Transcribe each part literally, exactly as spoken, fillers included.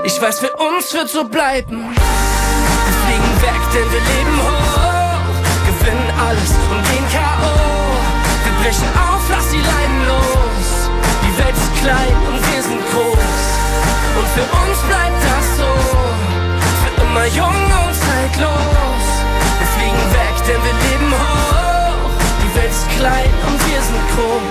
Ich weiß, für uns wird so bleiben. Wir fliegen weg, denn wir leben hoch, gewinnen alles und gehen K O. Wir brechen auf, lass die Leinen los. Die Welt ist klein und wir sind groß. Und für uns bleibt das so, für immer jung und zeitlos. Wir fliegen weg, denn wir leben hoch. Die Welt ist klein und wir sind groß.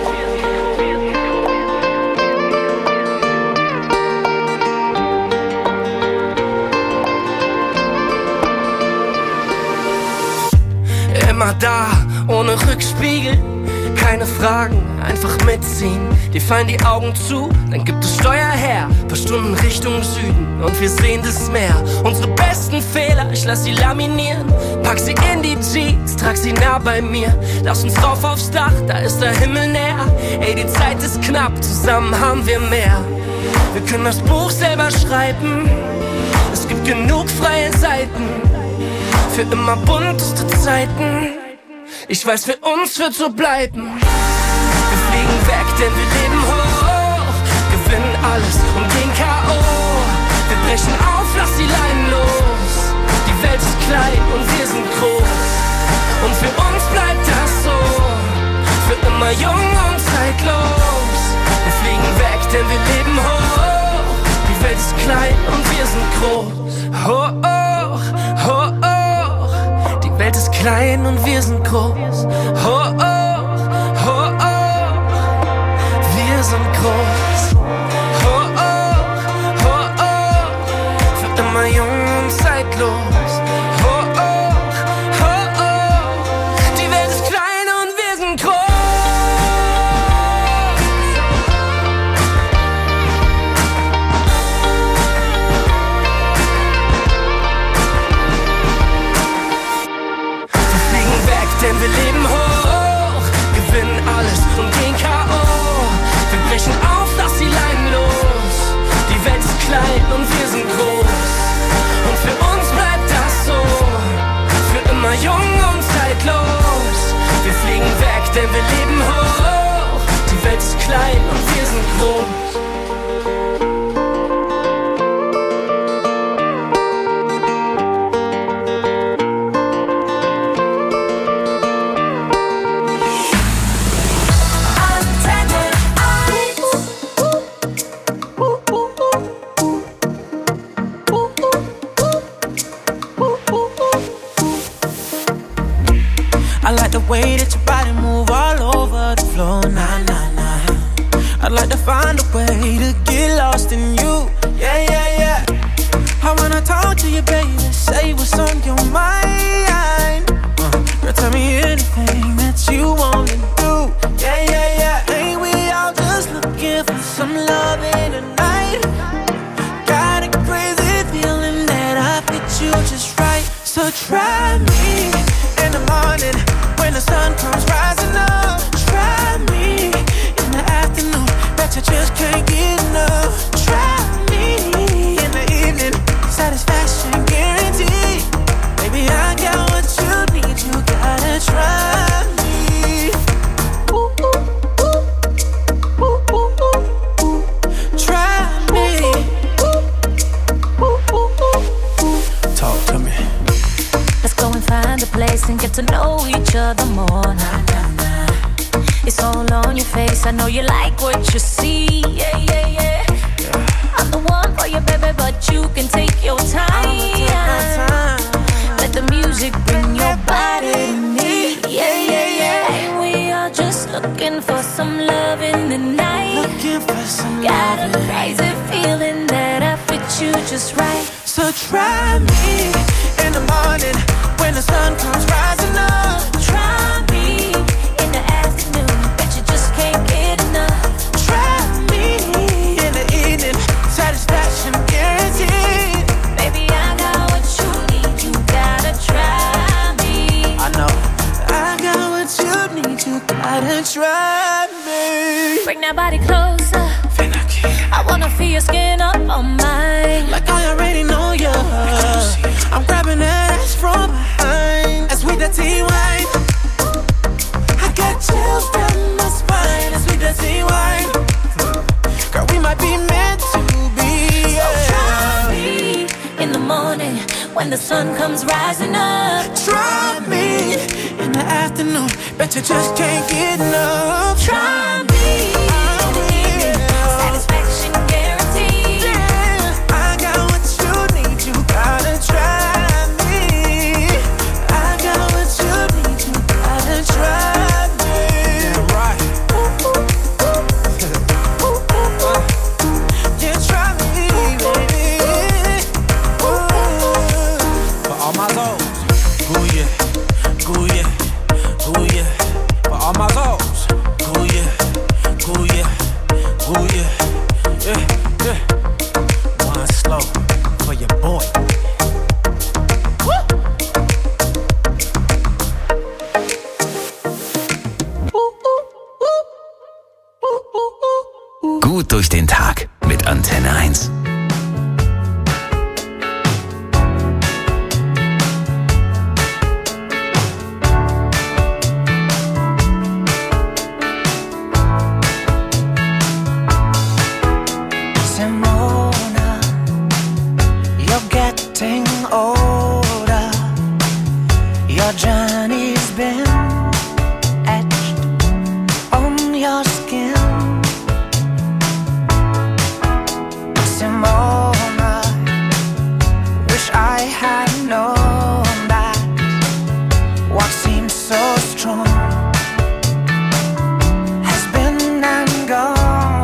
Immer da, ohne Rückspiegel, keine Fragen, einfach mitziehen. Dir fallen die Augen zu, dann gibt es Steuer her, paar Stunden Richtung Süden und wir sehen das Meer. Unsere besten Fehler, ich lass sie laminieren, pack sie in die Jeans, trag sie nah bei mir. Lass uns rauf aufs Dach, da ist der Himmel näher. Ey, die Zeit ist knapp, zusammen haben wir mehr. Wir können das Buch selber schreiben, es gibt genug freie Seiten. Für immer bunteste Zeiten. Ich weiß, für uns wird so bleiben. Wir fliegen weg, denn wir leben hoch, gewinnen alles und gehen K O. Wir brechen auf, lass die Leinen los. Die Welt ist klein und wir sind groß. Und für uns bleibt das so, für immer jung und zeitlos. Wir fliegen weg, denn wir leben hoch. Die Welt ist klein und wir sind groß. Hoch, hoch, hoch. Die Welt ist klein und wir sind groß. Oh, oh, oh, oh. Wir sind groß. Oh, oh, oh, oh. Für immer jung und zeitlos. Oh, oh, oh, oh. Die Welt ist klein und wir sind groß. Denn wir leben hoch, gewinnen alles und gehen K O. Wir brechen auf, lass die Leinen los. Die Welt ist klein und wir sind groß. Und für uns bleibt das so, für immer jung und zeitlos. Wir fliegen weg, denn wir leben hoch. Die Welt ist klein und wir sind groß. The way that your body move all over the floor, nah, nah, nah. I'd like to find a way to get lost in you, yeah, yeah, yeah. I wanna talk to you, baby, say what's on your mind. uh, Girl, tell me anything that you wanna do, yeah, yeah, yeah. Ain't we all just looking for some loving tonight? Got a crazy feeling that I fit you just right. So try me in the morning when the sun comes rising up. Try me in the afternoon, that you just can't get enough. Try me in the evening, satisfaction guaranteed. Baby, I got what you need, you gotta try me. Ooh, ooh, ooh. Ooh, ooh, ooh, ooh. Try me. Ooh, ooh, ooh, ooh. Talk to me. Let's go and find a place and get to know each other more. Nah, nah, nah. It's all on your face, I know you like what you see. Yeah, yeah, yeah, yeah. I'm the one for you, baby, but you can take your time. time. Let the music bring your body to me. Yeah, yeah, yeah. And we are just looking for some love in the night. Looking for some Got love. Got a crazy feeling that I fit you just right. So try me in the morning when the sun comes rising up. Try me in the afternoon, bet you just can't get enough. Try me in the evening, satisfaction guaranteed. Baby, I got what you need, you gotta try me. I know. I got what you need, you gotta try me. Bring that body closer, I wanna feel your skin up on mine. Like I already know you. I'm grabbing that ass from behind. As we dirty wine, I got chills down my spine. As we dirty wine, girl, we might be meant to be. Yeah. So try when the sun comes rising up. Try me in the afternoon, bet you just can't get enough. Try me, satisfaction guaranteed. Yeah, I got what you need, you gotta try me. I got what you need, you gotta try me. Yeah, right. Ooh, ooh, ooh. Ooh, ooh, ooh. Yeah, try me, baby. Ooh. For all my goals, ooh yeah, ooh yeah, ooh yeah. For all my goals, ooh yeah, ooh yeah, ooh yeah, yeah, yeah. One slow for your boy. Gut durch den Tag mit Antenne eins. Simona, you're getting older. Your journey's been etched on your skin. Simona, wish I had known that what seems so strong has been and gone.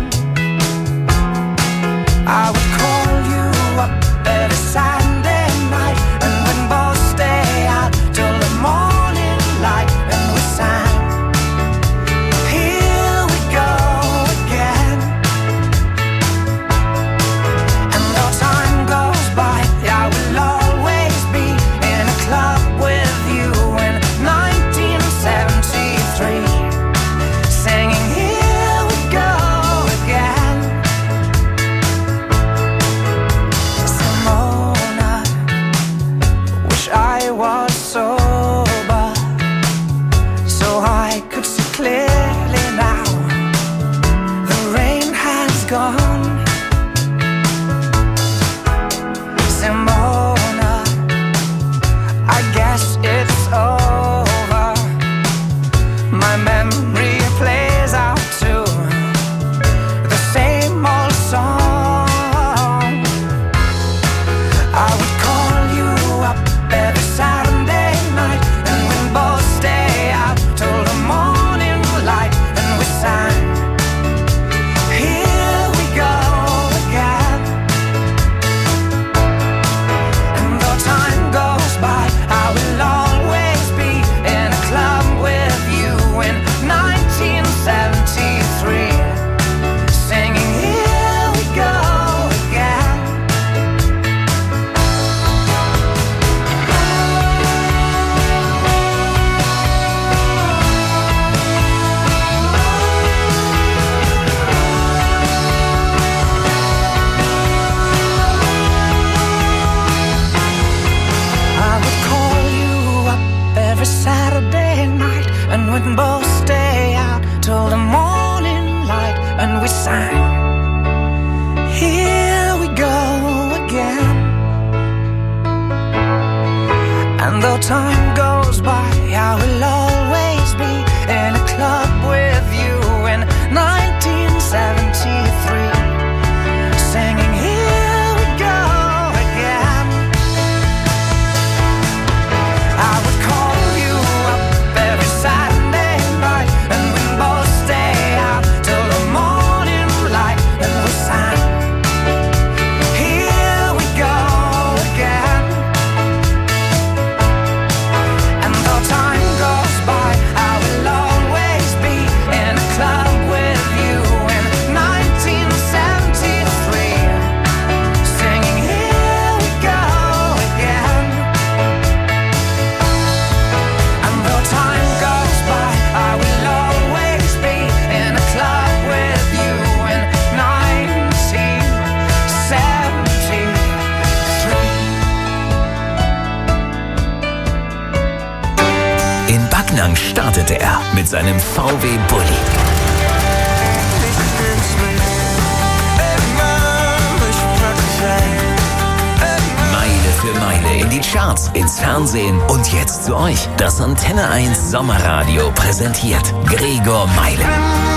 I would call you up every Saturday night, and we'd both stay out till the morning light, and we sang, here we go again. And though time goes by, I will always be in a club with you in nineteen seventy-three, singing, here we go again. Simona, wish I was sober so I could see clearly now. The rain has gone. Simona, I guess it's over. My memory plays out to the same old song. I would call you up every Saturday night, and we'd both stay out till the morning light, and we sang, here we go again. And though time goes by, I will always be in a club with you in nineteen seventy-three, singing, here we go again. I would call you up every Saturday night, and we'd both stay out till the morning light, and we sang, here we go again. And though time goes by, I will always be in a club with you in nineteen seventy-three, singing, here we go again. I would call you up every Saturday night, and we'd both stay out till the morning light, and we sang, here we go again. And though time goes by, I will always be in a club with you in nineteen seventy-three, singing, here we go again. And though time goes by, I will always be in a club with you in nineteen seventy-three. In Backnang startete er mit seinem V W Bulli. Meile für Meile die Charts, ins Fernsehen und jetzt zu euch. Das Antenne eins Sommerradio präsentiert Gregor Meile.